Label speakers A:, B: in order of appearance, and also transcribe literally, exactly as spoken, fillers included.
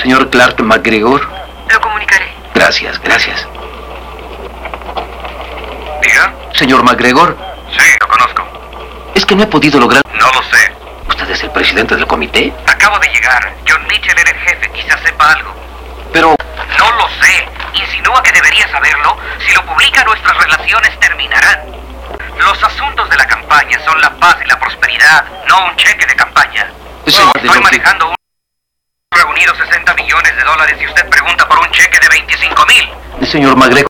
A: señor Clark MacGregor?
B: Lo comunicaré.
A: Gracias, gracias.
C: ¿Diga?
A: Señor MacGregor.
C: Sí, lo conozco.
A: Es que no he podido lograr...
C: No lo sé.
A: ¿Usted es el presidente del comité?
C: Acabo de llegar. John Mitchell era el jefe. Quizás sepa algo.
A: Pero...
C: No lo sé. Insinúa que debería saberlo. Si lo publica, nuestras relaciones terminarán. Los asuntos de la campaña son la paz y la prosperidad, no un cheque de campaña.
A: Señor,
C: Estoy manejando un... reunido sesenta millones de dólares y usted pregunta por un cheque de veinticinco mil.
A: Señor MacGregor.